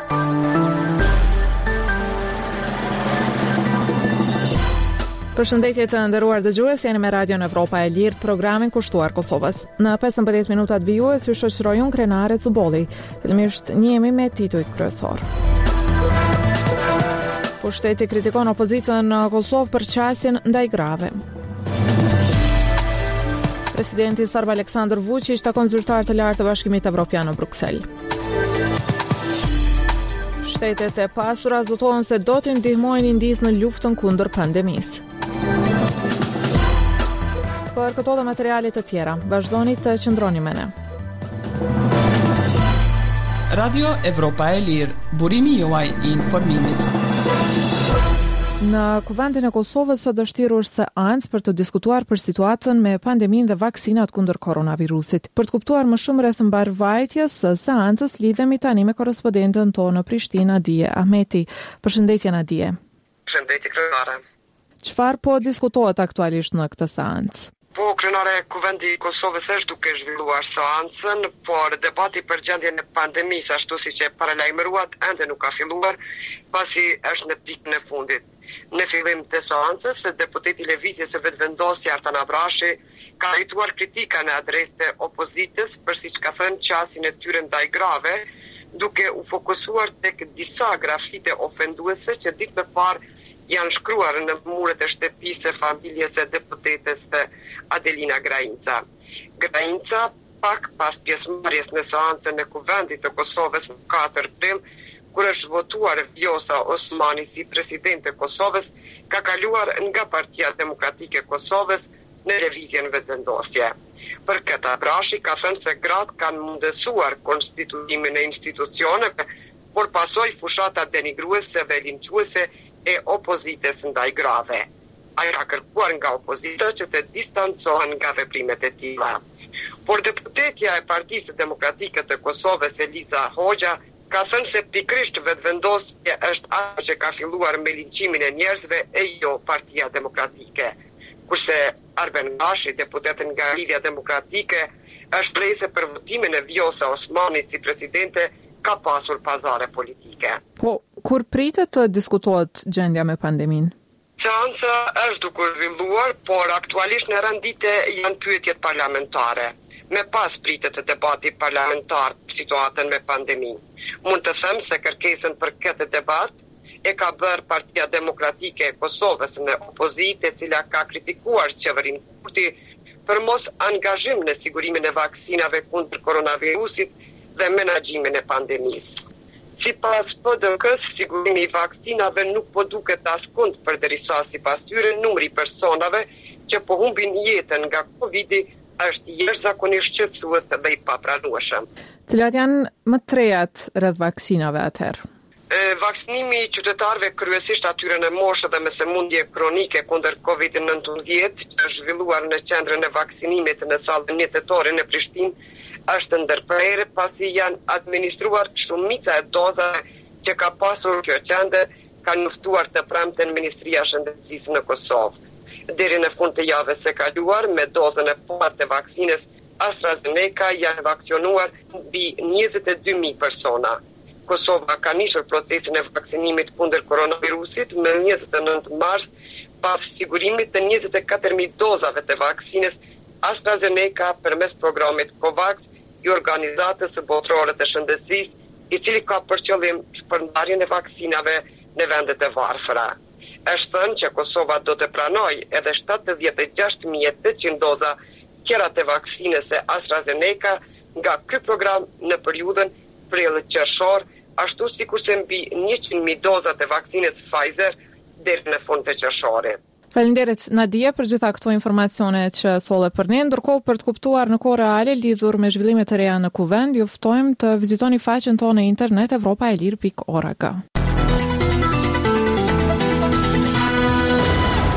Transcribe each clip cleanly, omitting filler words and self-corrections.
Përshëndetje të nderuar dëgjues, jeni me Radion Evropa e Lirë, programin kushtuar Kosovës. Në 15 minutat vijues ju shoqëroj unë Krenare Cubolli. Fillimisht njihemi me titujt kryesor. Pushteti kritikon opozitën në Kosovë për qasjen ndaj grave. Presidenti Serb Aleksandar Vučić takon zyrtar të lartë të Bashkimit Evropian në Bruksel. Shtetet e pasura zotohen se do të ndihmojnë Indisë në luftën kundër pandemisë. Për këto dhe materialet të tjera, vazhdoni të qëndroni me ne. Radio Evropa e Lirë, burimi juaj I informimit. Në Kuvendin e Kosovës sot është thirrur seancë për të diskutuar për situatën me pandeminë dhe vaksinat kundër koronavirusit. Për të kuptuar më shumë rreth mbarvajtjes së seancës, lidhemi tani me korrespondenten tonë në Prishtinë, Nadije Ahmeti. Përshëndetje Nadije. Përshëndetje Krenare. Çfarë po diskutohet aktualisht në këtë seancë? Po, Krenare, Kuvendi I Kosovës është duke zhvilluar seancën, por debati për gjendjen e pandemisë, ashtu siç e paralajmëruat, ende nuk ka filluar, pasi është në pikën e fundit. Në fillim të seancës, deputeti I Lëvizjes së Vetëvendosjes Artan Abrashi ka drejtuar kritika në adresë të opozitës për siç ka thënë qasjen e tyre ndaj grave, duke u fokusuar tek disa grafite ofenduese që ditë më parë janë shkruar në muret e shtëpisë së familjes së deputetes Adelina Grajinca. Grajinca, pak pas pjesëmarrjes në seancën e Kuvendit të Kosovës në 4 prill, kur është votuar Vjosa Osmani si president e Kosovës, ka kaluar nga Partia Demokratike e Kosovës në lëvizjen vetëvendosje. Për këtë Abrashi ka thënë se gratë kanë mundësuar konstituimin e institucioneve, por pasoi fushata denigruese dhe linçuese e opozitës ndaj grave. Ai ka kërkuar nga opozita që të distancohen nga veprimet e tilla. Por deputetja e Partisë Demokratike të Kosovës Eliza Hoxha ka thënë se pikrisht vetëvendosja është ajo që ka filluar me linqimin e njerëzve e jo Partia Demokratike. Kurse Arben Gashi, deputet nga Lidhja Demokratike, është prejse për votimin e Vjosa Osmanit si presidente, ka pasur pazare politike. Po, kur pritet të diskutohet gjendja me pandeminë? Seanca është duke zhvilluar, por aktualisht në rendite janë pyetjet parlamentare. Me pas pritet të debati parlamentar për situatën me pandeminë. Mund të them se kërkesën për këtë debat e ka bërë Partia Demokratike e Kosovës në opozitë, e cila ka kritikuar qeverinë Kurti për mos angazhim në sigurimin e vaksinave kundër koronavirusit dhe menaxhimin e pandemisë. Sipas PDK-s, sigurimi I vaksinave nuk po duket askund përderisa sipas tyre numri I personave që po humbin jetën nga Covidi është jashtëzakonisht shqetësues dhe I papranueshëm. Cilat janë më trejat rreth vaksinave atëherë? Vaksinimi I qytetarëve kryesisht atyre në moshë dhe me sëmundje kronike kundër Covid-19 që është zhvilluar në qendrën e vaksinimit në sallën jetetore në Prishtinë është ndërprerje pasi janë administruar shumica e dozave që ka pasur kjo qendër, ka njoftuar të premten Ministria e Shëndetësisë në Kosovë. Deri në fund të javës së kaluar, me dozën e parë të vaksinës AstraZeneca janë vaksinuar mbi 22.000 persona. Kosova ka nisur procesin e vaksinimit kundër koronavirusit më 29 mars pas sigurimit të 24.000 dozave të vaksinës AstraZeneca përmes programit COVAX I organizatës së botërore të shëndetësisë, I cili ka për qëllim shpërndarjen e vaksinave në vendet e varfëra. Është thënë që Kosova do të pranojë edhe 76.800 doza tjera të vaksinës së AstraZeneca nga ky program në periudhën prill-qershor, ashtu sikurse mbi 100.000 doza të vaksinës Pfizer deri në fund të qershorit. Faleminderit Nadia për gjitha këto informacione që solle për ne. Ndërkohë, për të kuptuar në kohë reale lidhur me zhvillimet e reja në Kuvend, ju ftojmë të vizitoni faqen tonë në internet evropaelir.org.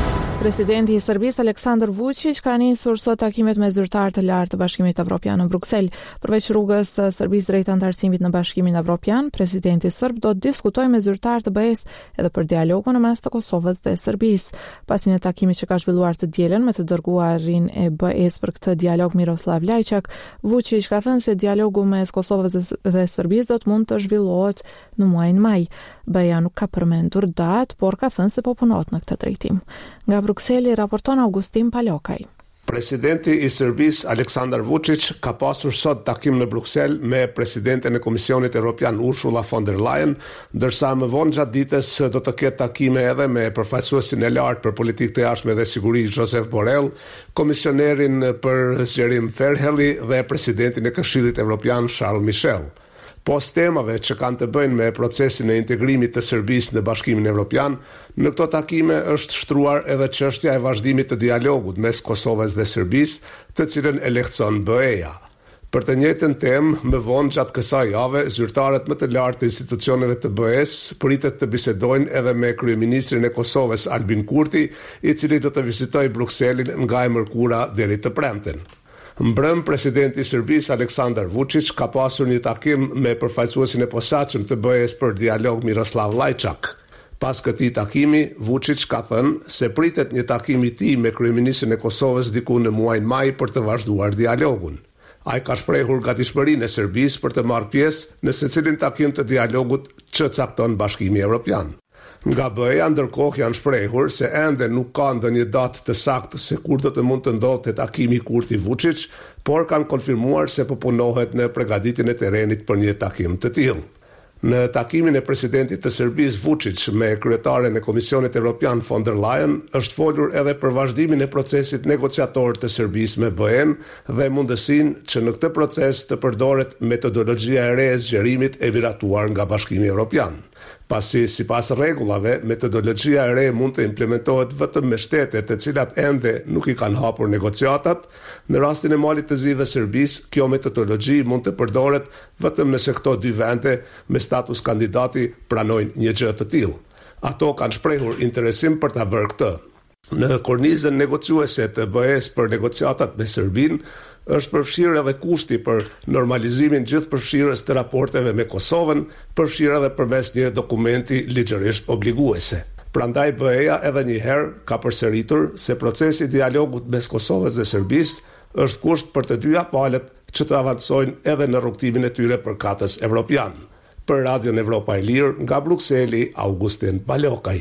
Presidenti I Serbisë Aleksandar Vučić ka nisur sot takimet me zyrtarë të lartë të Bashkimit Evropian në Bruksel. Përveç rrugës së Serbisë drejt anëtarësimit në Bashkimin Evropian, presidenti serb do të diskutojë me zyrtarë të BE-s edhe për dialogun në mes të Kosovës dhe Serbisë. Pasi një takimi që ka zhvilluar të dielën me të dërguarin e BE-s për këtë dialog Miroslav Lajçak, Vučić ka thënë se dialogu mes Kosovës dhe Serbisë do të mund të zhvillohet në muajin maj. BE-ja nuk ka përmendur datë, por ka thënë se po punohet në këtë drejtim. Nga Brukseli raporton Augustin Palokaj. Presidenti I Serbisë Aleksandar Vučić ka pasur sot takim në Bruksel me presidenten e Komisionit Evropian Ursula von der Leyen, ndërsa më vonë gjatë ditës do të ketë takime edhe me përfaqësuesin e lartë për politikë të jashtme dhe siguri Josep Borrell, komisionerin për zgjerim Ferhelli dhe presidentin e Këshillit Evropian Charles Michel. Post temave që kanë të bëjnë me procesin e integrimit të Serbisë në Bashkimin Evropian, në këto takime është shtruar edhe çështja e vazhdimit të dialogut mes Kosovës dhe Serbisë, të cilën e lehtëson BE-ja. Për të njëjtën temë, më vonë gjatë kësaj jave, zyrtarët më të lartë të institucioneve të BE-s pritet të bisedojnë edhe me kryeministrin e Kosovës Albin Kurti, I cili do të vizitojë Brukselin nga e mërkura deri të premten. Mbrëm, presidenti I Serbisë Aleksandar Vučić ka pasur një takim me përfaqësuesin e posaçëm të BE-s për dialog Miroslav Lajçak. Pas këtij takimi, Vučić ka thënë se pritet një takim I tij me kryeministrin e Kosovës diku në muajin maj për të vazhduar dialogun. Ai ka shprehur gatishmërinë e Serbisë për të marrë pjesë në secilin takim të dialogut që cakton Bashkimi Evropian. Nga BE-ja ndërkohë janë shprehur se ende nuk ka ndonjë datë të saktë se kur do të mund të ndodhte takimi Kurti Vučić, por kanë konfirmuar se po punohet në përgatitjen e terrenit për një takim të tillë. Në takimin e presidentit të Serbisë Vučić me kryetaren e Komisionit Evropian von der Leyen është folur edhe për vazhdimin e procesit negociator të Serbisë me BE-n dhe mundësinë që në këtë proces të përdoret metodologjia e re e zgjerimit e miratuar nga Bashkimi Evropian. Pasi sipas rregullave, metodologjia e re mund të implementohet vetëm me shtete të cilat ende nuk I kanë hapur negociatat, në rastin e Malit të Zi dhe Serbisë, kjo metodologji mund të përdoret vetëm nëse këto dy vende me status kandidati pranojnë një gjë të tillë. Ato kanë shprehur interesim për ta bërë këtë. Në kornizën negociuese të BE-s për negociatat me Serbinë, është përfshirë edhe kushti për normalizimin gjithëpërfshirës të raporteve me Kosovën, përfshirë edhe përmes një dokumenti ligjërisht obliguese. Prandaj BE-ja edhe një herë ka përsëritur se procesi I dialogut mes Kosovës dhe Serbisë është kusht për të dyja palët që të avancojnë edhe në rrugtimin e tyre përkatës evropian. Për Radion Evropa e Lirë, nga Brukseli, Augustin Palokaj.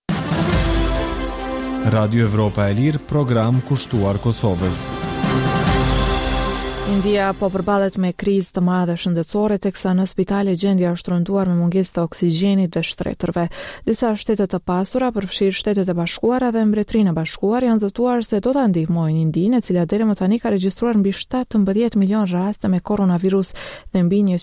Radio Evropa e Lirë, program kushtuar Kosovës. India po përballet me krizë të madhe shëndetësore, teksa në spitale gjendja është rënduar me mungesë të oksigjenit dhe shtretërve. Disa shtete të pasura, përfshirë Shtetet e Bashkuara dhe Mbretërinë e Bashkuar, janë zëtuar se do ta ndihmojnë Indinë, e cila deri më tani ka regjistruar mbi 17 milion raste me koronavirus dhe mbi